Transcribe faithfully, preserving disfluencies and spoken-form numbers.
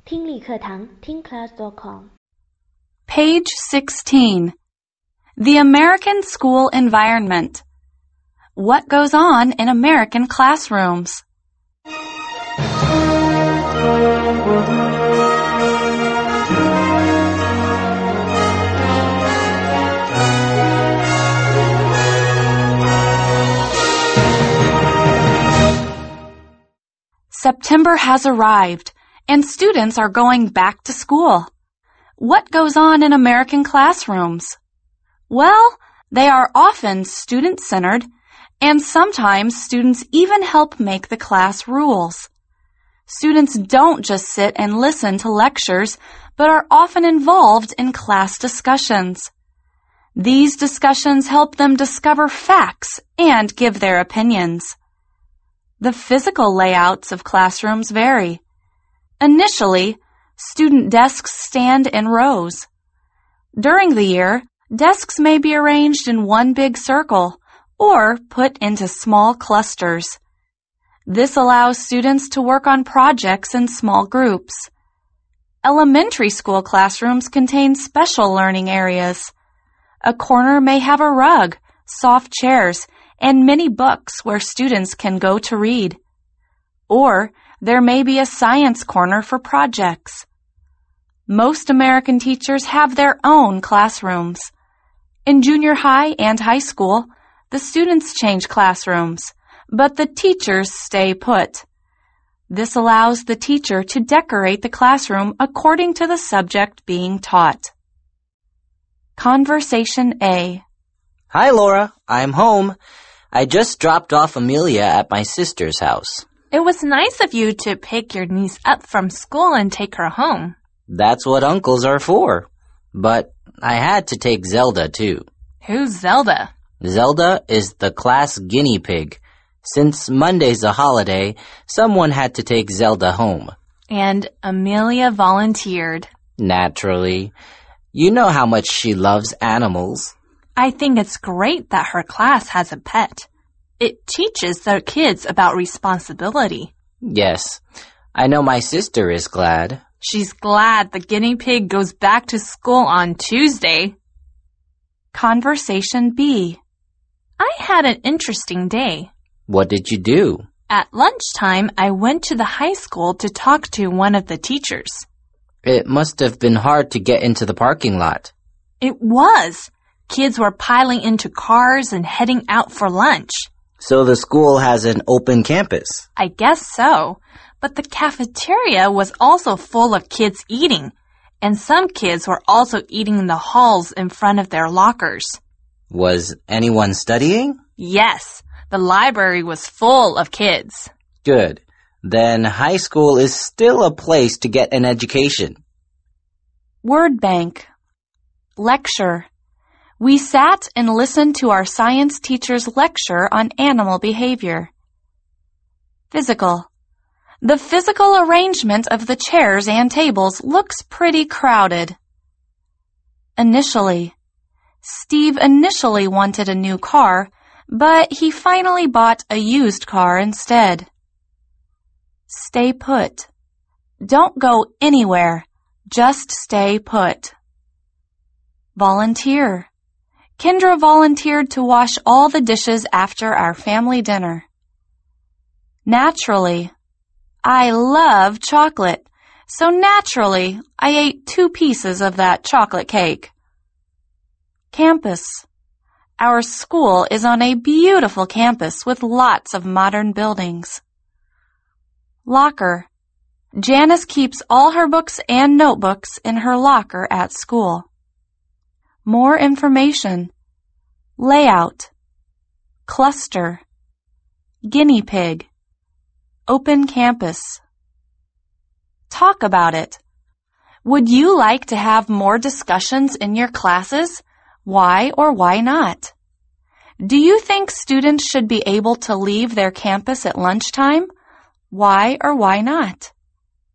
听力课堂听 class dot com Page sixteen. The American School Environment. What goes on in American classrooms? September has arrived, and students are going back to school. What goes on in American classrooms? Well, they are often student-centered, and sometimes students even help make the class rules. Students don't just sit and listen to lectures, but are often involved in class discussions. These discussions help them discover facts and give their opinions. The physical layouts of classrooms vary. Initially, student desks stand in rows. During the year, desks may be arranged in one big circle or put into small clusters. This allows students to work on projects in small groups. Elementary school classrooms contain special learning areas. A corner may have a rug, soft chairs, and many books where students can go to read. Or there may be a science corner for projects. Most American teachers have their own classrooms. In junior high and high school, the students change classrooms, but the teachers stay put. This allows the teacher to decorate the classroom according to the subject being taught. Conversation A. Hi, Laura. I'm home. I just dropped off Amelia at my sister's house. It was nice of you to pick your niece up from school and take her home. That's what uncles are for. But I had to take Zelda, too. Who's Zelda? Zelda is the class guinea pig. Since Monday's a holiday, someone had to take Zelda home. And Amelia volunteered. Naturally. You know how much she loves animals. I think it's great that her class has a pet. It teaches the kids about responsibility. Yes. I know my sister is glad. She's glad the guinea pig goes back to school on Tuesday. Conversation B. I had an interesting day. What did you do? At lunchtime, I went to the high school to talk to one of the teachers. It must have been hard to get into the parking lot. It was. Kids were piling into cars and heading out for lunch. So the school has an open campus? I guess so. But the cafeteria was also full of kids eating, and some kids were also eating in the halls in front of their lockers. Was anyone studying? Yes. The library was full of kids. Good. Then high school is still a place to get an education. Word bank. Lecture. We sat and listened to our science teacher's lecture on animal behavior. Physical. The physical arrangement of the chairs and tables looks pretty crowded. Initially. Steve initially wanted a new car, but he finally bought a used car instead. Stay put. Don't go anywhere. Just stay put. Volunteer. Kendra volunteered to wash all the dishes after our family dinner. Naturally. I love chocolate, so naturally I ate two pieces of that chocolate cake. Campus. Our school is on a beautiful campus with lots of modern buildings. Locker. Janice keeps all her books and notebooks in her locker at school. More information. Layout. Cluster. Guinea pig. Open campus. Talk about it. Would you like to have more discussions in your classes? Why or why not? Do you think students should be able to leave their campus at lunchtime? Why or why not?